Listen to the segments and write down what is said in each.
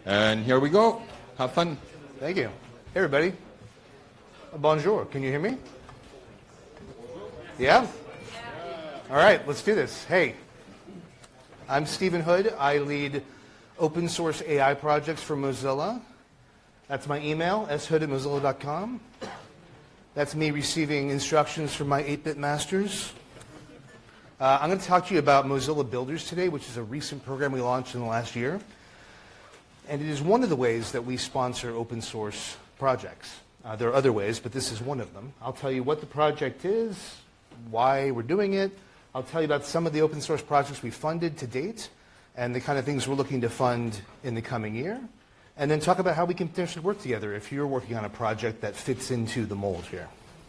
And here we go. Have fun. Thank you. Hey, everybody. Bonjour. Can you hear me? Yeah? All right, let's do this. Hey, I'm Stephen Hood. I lead open source AI projects for Mozilla. That's my email, shood@mozilla.com. That's me receiving instructions from my 8-bit masters. I'm going to talk to you about Mozilla Builders today, which is a recent program we launched in the last year. And it is one of the ways that we sponsor open source projects. There are other ways, but this is one of them. I'll tell you what the project is, why we're doing it. I'll tell you about some of the open source projects we funded to date and the kind of things we're looking to fund in the coming year. And then talk about how we can potentially work together if you're working on a project that fits into the mold here.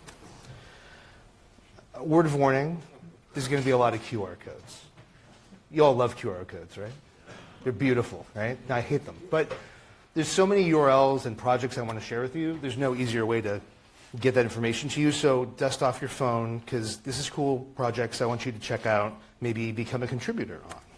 A word of warning, there's going to be a lot of QR codes. You all love QR codes, right? They're beautiful, right? I hate them. But there's so many URLs and projects I want to share with you. There's no easier way to get that information to you. So dust off your phone, because this is cool projects I want you to check out, maybe become a contributor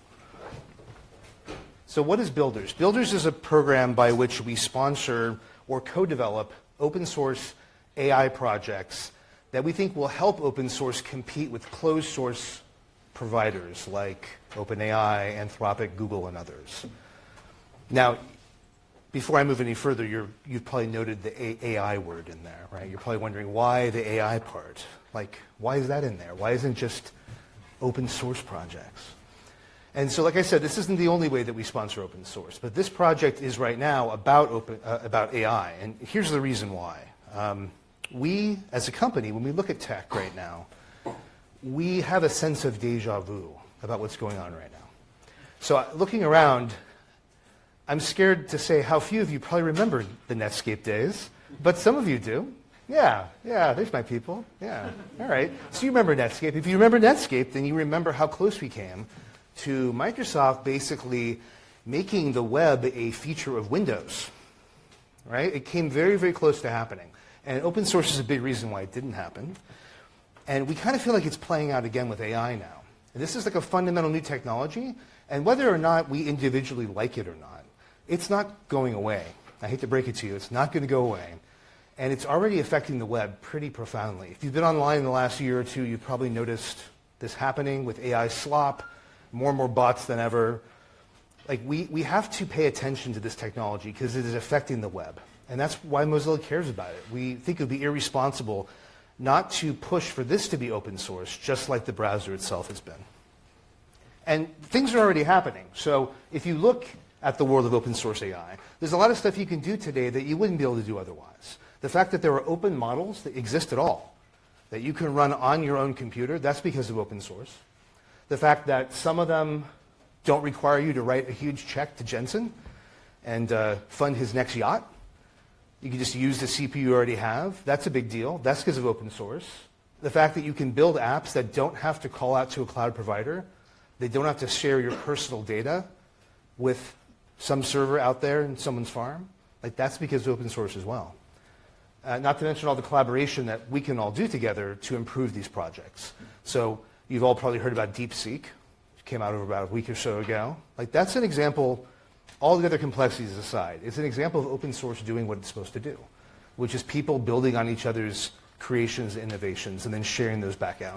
on. So what is Builders? Builders is a program by which we sponsor or co-develop open source AI projects that we think will help open source compete with closed source providers like OpenAI, Anthropic, Google, and others. Now, before I move any further, you've probably noted the AI word in there, right? You're probably wondering why the AI part? Like, why is that in there? Why isn't it just open source projects? And so, like I said, this isn't the only way that we sponsor open source, but this project is right now about AI, and here's the reason why. We, as a company, when we look at tech right now, we have a sense of deja vu about what's going on right now. So looking around, I'm scared to say how few of you probably remember the Netscape days, but some of you do. Yeah, there's my people. Yeah, all right. So you remember Netscape. If you remember Netscape, then you remember how close we came to Microsoft basically making the web a feature of Windows, right? It came very, very close to happening. And open source is a big reason why it didn't happen. And we kind of feel like it's playing out again with AI now. And this is like a fundamental new technology, and whether or not we individually like it or not, it's not going away. I hate to break it to you, it's not going to go away. And it's already affecting the web pretty profoundly. If you've been online in the last year or two, you've probably noticed this happening with AI slop, more and more bots than ever. Like we have to pay attention to this technology because it is affecting the web. And that's why Mozilla cares about it. We think it would be irresponsible not to push for this to be open source, just like the browser itself has been. And things are already happening. So if you look at the world of open source AI, there's a lot of stuff you can do today that you wouldn't be able to do otherwise. The fact that there are open models that exist at all, that you can run on your own computer, that's because of open source. The fact that some of them don't require you to write a huge check to Jensen and fund his next yacht. You can just use the CPU you already have. That's a big deal. That's because of open source. The fact that you can build apps that don't have to call out to a cloud provider. They don't have to share your personal data with some server out there in someone's farm. Like, that's because of open source as well. Not to mention all the collaboration that we can all do together to improve these projects. So you've all probably heard about DeepSeek, which came out over about a week or so ago. Like, that's an example. All the other complexities aside, it's an example of open source doing what it's supposed to do, which is people building on each other's creations and innovations and then sharing those back out.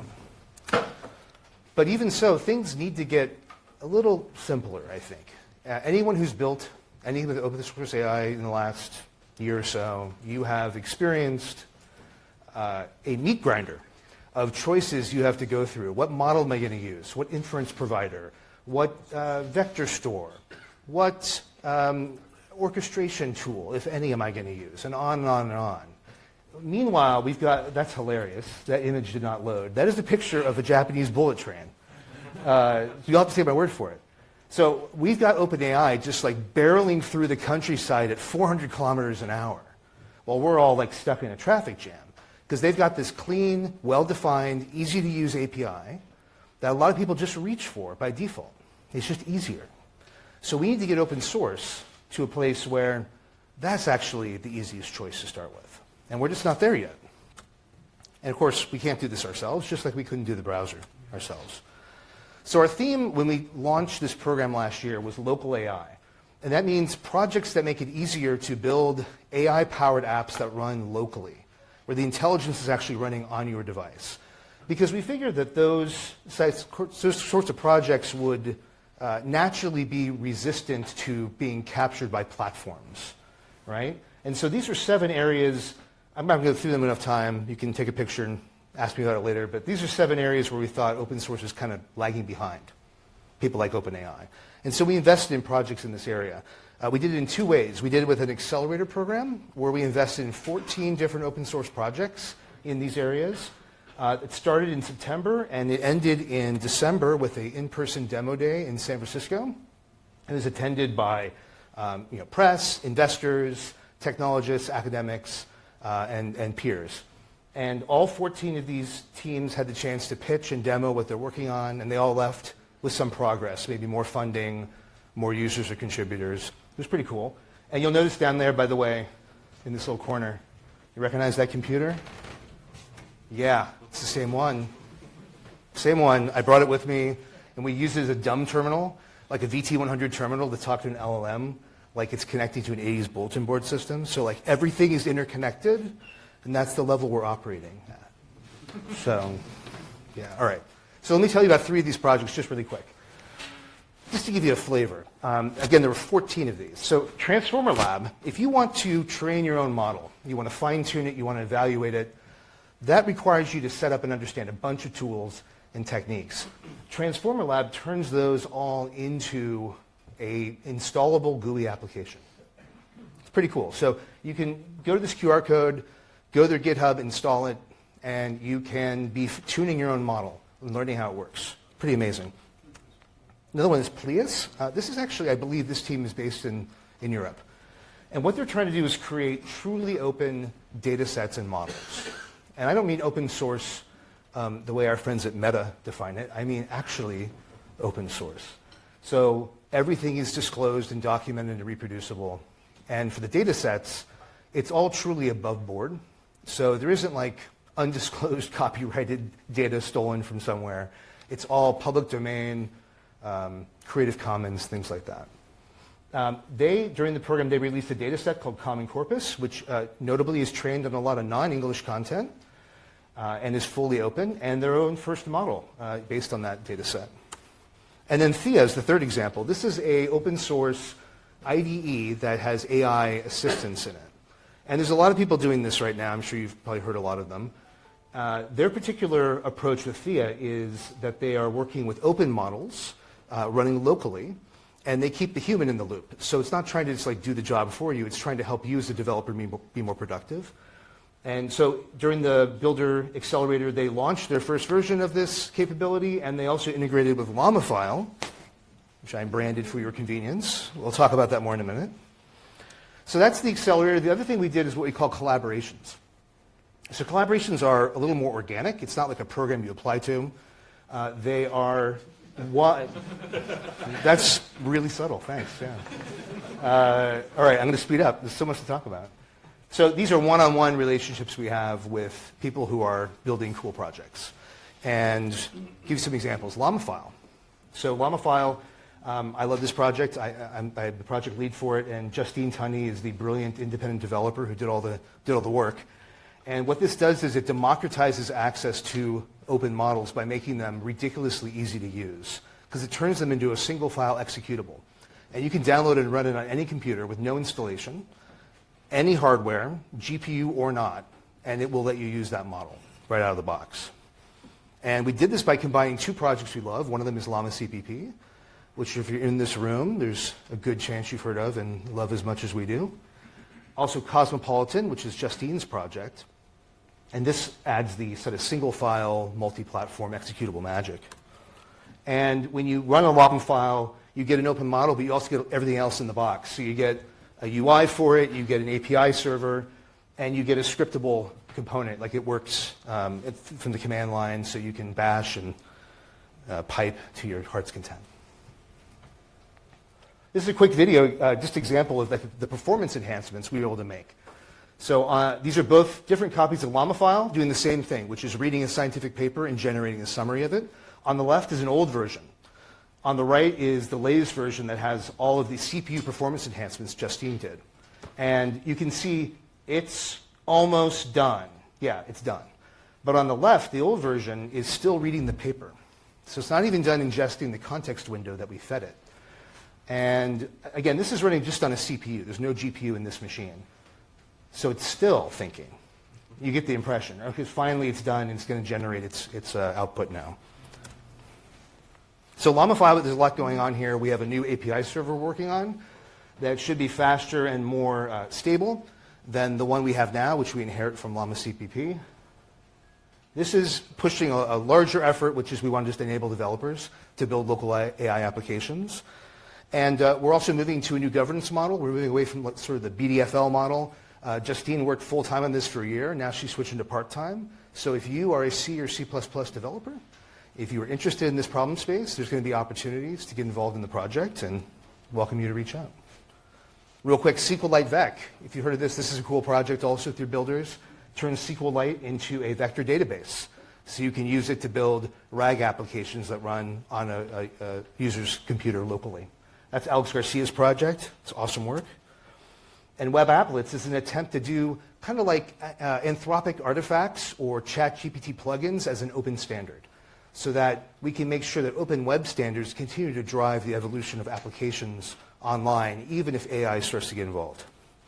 But even so, things need to get a little simpler, I think. Anyone who's built anything with open source AI in the last year or so, you have experienced a meat grinder of choices you have to go through. What model am I going to use? What inference provider? What vector store? What orchestration tool, if any, am I going to use? And on and on and on. Meanwhile, we've got, that's hilarious, that image did not load. That is a picture of a Japanese bullet train. You'll have to take my word for it. So we've got OpenAI just like barreling through the countryside at 400 kilometers an hour while we're all like stuck in a traffic jam. Because they've got this clean, well-defined, easy-to-use API that a lot of people just reach for by default. It's just easier. So we need to get open source to a place where that's actually the easiest choice to start with. And we're just not there yet. And of course, we can't do this ourselves, just like we couldn't do the browser ourselves. So our theme when we launched this program last year was local AI. And that means projects that make it easier to build AI-powered apps that run locally, where the intelligence is actually running on your device. Because we figured that those sorts of projects would naturally be resistant to being captured by platforms, right? And so these are 7 areas. I'm not going to go through them enough time. You can take a picture and ask me about it later. But these are 7 areas where we thought open source is kind of lagging behind people like OpenAI. And so we invested in projects in this area. We did it in 2 ways. We did it with an accelerator program where we invested in 14 different open source projects in these areas. It started in September and it ended in December with an in-person demo day in San Francisco. It was attended by press, investors, technologists, academics, and peers. And all 14 of these teams had the chance to pitch and demo what they're working on, and they all left with some progress, maybe more funding, more users or contributors. It was pretty cool. And you'll notice down there, by the way, in this little corner, you recognize that computer? Yeah, it's the same one. Same one. I brought it with me, and we used it as a dumb terminal, like a VT100 terminal to talk to an LLM, like it's connecting to an 80s bulletin board system. So like everything is interconnected, and that's the level we're operating at. So, yeah, all right. So let me tell you about 3 of these projects just really quick, just to give you a flavor. Again, there were 14 of these. So Transformer Lab, if you want to train your own model, you want to fine-tune it, you want to evaluate it, that requires you to set up and understand a bunch of tools and techniques. Transformer Lab turns those all into an installable GUI application. It's pretty cool. So you can go to this QR code, go to their GitHub, install it, and you can be tuning your own model and learning how it works. Pretty amazing. Another one is Plius. This is actually, I believe this team is based in Europe. And what they're trying to do is create truly open data sets and models. And I don't mean open source the way our friends at Meta define it. I mean actually open source. So everything is disclosed and documented and reproducible. And for the data sets, it's all truly above board. So there isn't like undisclosed copyrighted data stolen from somewhere. It's all public domain, Creative Commons, things like that. During the program, they released a data set called Common Corpus, which notably is trained on a lot of non-English content and is fully open, and their own first model based on that data set. And then Thea is the third example. This is an open source IDE that has AI assistance in it. And there's a lot of people doing this right now. I'm sure you've probably heard a lot of them. Their particular approach with Thea is that they are working with open models running locally, and they keep the human in the loop. So it's not trying to just like do the job for you. It's trying to help you as a developer be more productive. And so during the Builder Accelerator, they launched their first version of this capability, and they also integrated with LlamaFile, which I branded for your convenience. We'll talk about that more in a minute. So that's the accelerator. The other thing we did is what we call collaborations. So collaborations are a little more organic. It's not like a program you apply to. They are what? That's really subtle. Thanks. Yeah. All right, I'm going to speed up. There's so much to talk about. So these are one-on-one relationships we have with people who are building cool projects. And give you some examples. LlamaFile. So LlamaFile, I love this project. I'm the project lead for it, and Justine Tunney is the brilliant independent developer who did all the work. And what this does is it democratizes access to open models by making them ridiculously easy to use, because it turns them into a single file executable. And you can download it and run it on any computer with no installation, any hardware, GPU or not, and it will let you use that model right out of the box. And we did this by combining 2 projects we love. One of them is Llama CPP, which if you're in this room, there's a good chance you've heard of and love as much as we do. Also Cosmopolitan, which is Justine's project. And this adds the sort of single file, multi-platform executable magic. And when you run a LlamaFile, you get an open model, but you also get everything else in the box. So you get a UI for it, you get an API server, and you get a scriptable component. Like it works from the command line, so you can bash and pipe to your heart's content. This is a quick video, just example of the performance enhancements we were able to make. So these are both different copies of LlamaFile doing the same thing, which is reading a scientific paper and generating a summary of it. On the left is an old version. On the right is the latest version that has all of the CPU performance enhancements Justine did. And you can see it's almost done. Yeah, it's done. But on the left, the old version is still reading the paper. So it's not even done ingesting the context window that we fed it. And again, this is running just on a CPU. There's no GPU in this machine. So it's still thinking. You get the impression. Because finally it's done and it's going to generate its output now. So Llama 5, there's a lot going on here. We have a new API server we're working on that should be faster and more stable than the one we have now, which we inherit from Llama CPP. This is pushing a larger effort, which is we want to just enable developers to build local AI applications. And we're also moving to a new governance model. We're moving away from sort of the BDFL model. Justine worked full-time on this for a year. Now she's switching to part-time. So if you are a C or C++ developer, if you are interested in this problem space, there's going to be opportunities to get involved in the project, and welcome you to reach out. Real quick, SQLite Vec. If you heard of this, this is a cool project also through Builders. Turns SQLite into a vector database. So you can use it to build RAG applications that run on a user's computer locally. That's Alex Garcia's project. It's awesome work. And Web Applets is an attempt to do kind of like Anthropic artifacts or ChatGPT plugins as an open standard, so that we can make sure that open web standards continue to drive the evolution of applications online, even if AI starts to get involved.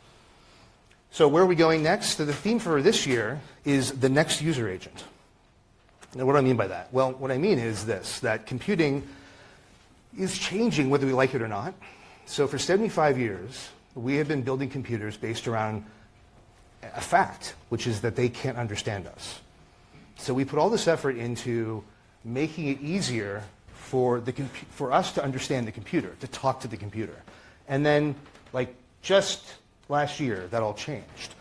So where are we going next? So the theme for this year is the next user agent. Now, what do I mean by that? Well, what I mean is this, that computing is changing whether we like it or not. So for 75 years, we have been building computers based around a fact, which is that they can't understand us. So we put all this effort into making it easier for us to understand the computer, to talk to the computer. And then, like, just last year, that all changed.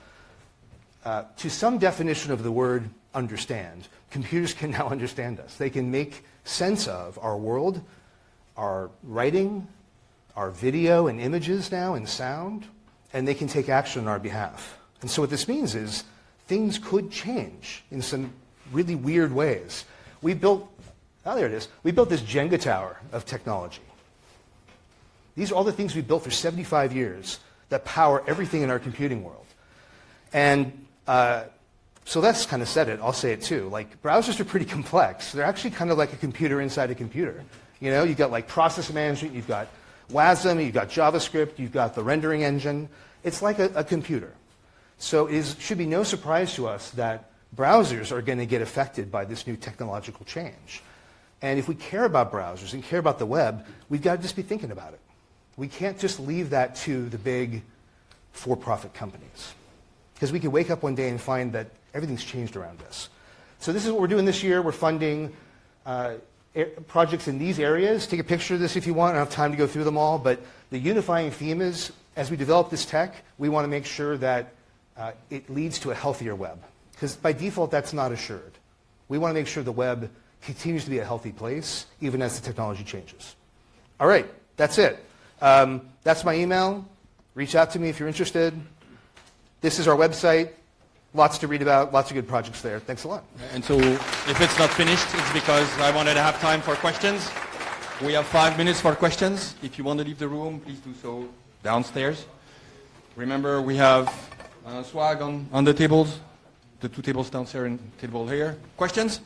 To some definition of the word understand, computers can now understand us. They can make sense of our world, our writing, our video and images now and sound, and they can take action on our behalf. And so what this means is things could change in some really weird ways. We built, oh, there it is. We built this Jenga tower of technology. These are all the things we built for 75 years that power everything in our computing world. And so that's kind of said it. I'll say it too. Like, browsers are pretty complex. They're actually kind of like a computer inside a computer. You know, you've got like process management, you've got WASM, you've got JavaScript, you've got the rendering engine. It's like a computer. So it should be no surprise to us that browsers are going to get affected by this new technological change. And if we care about browsers and care about the web, we've got to just be thinking about it. We can't just leave that to the big for-profit companies. Because we could wake up one day and find that everything's changed around us. So this is what we're doing this year. We're funding projects in these areas. Take a picture of this if you want. I don't have time to go through them all. But the unifying theme is, as we develop this tech, we want to make sure that it leads to a healthier web. Because by default, that's not assured. We want to make sure the web continues to be a healthy place, even as the technology changes. All right, that's it. That's my email. Reach out to me if you're interested. This is our website. Lots to read about, lots of good projects there. Thanks a lot. And so if it's not finished, it's because I wanted to have time for questions. We have 5 minutes for questions. If you want to leave the room, please do so downstairs. Remember, we have swag on the tables, the 2 tables downstairs and table here. Questions?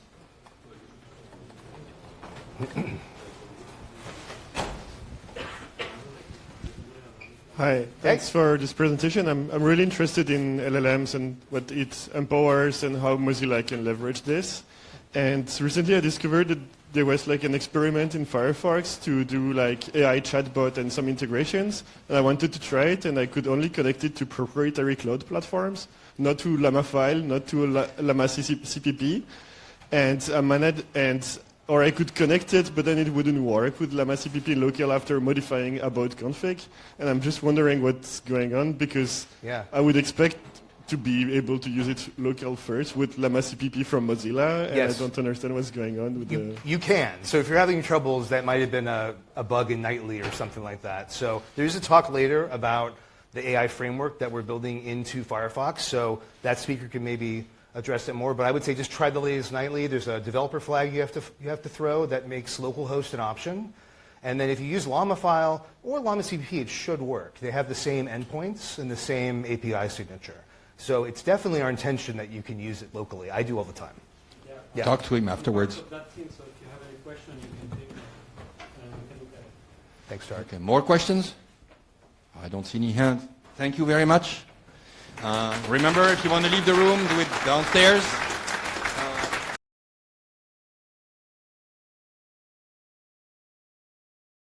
Hi, thanks for this presentation. I'm really interested in LLMs and what it empowers and how Mozilla can leverage this. And recently I discovered that there was like an experiment in Firefox to do like AI chatbot and some integrations. And I wanted to try it, and I could only connect it to proprietary cloud platforms, not to Llama-File, not to Llama CPP. Or I could connect it, but then it wouldn't work with Llama CPP local after modifying about config. And I'm just wondering what's going on, because I would expect to be able to use it local first with Llama CPP from Mozilla, and I don't understand what's going on with You can. So if you're having troubles, that might have been a bug in Nightly or something like that. So there's a talk later about the AI framework that we're building into Firefox, so that speaker can maybe address it more. But I would say just try the latest Nightly. There's a developer flag you have to throw that makes localhost an option. And then if you use Llama-File or Llama CPP, it should work. They have the same endpoints and the same API signature. So it's definitely our intention that you can use it locally. I do all the time. Yeah. Talk to him afterwards. That team, so if you have any question, you can take them and we can look at it. Thanks, Tarek. Okay, more questions? I don't see any hands. Thank you very much. Remember, if you want to leave the room, do it downstairs.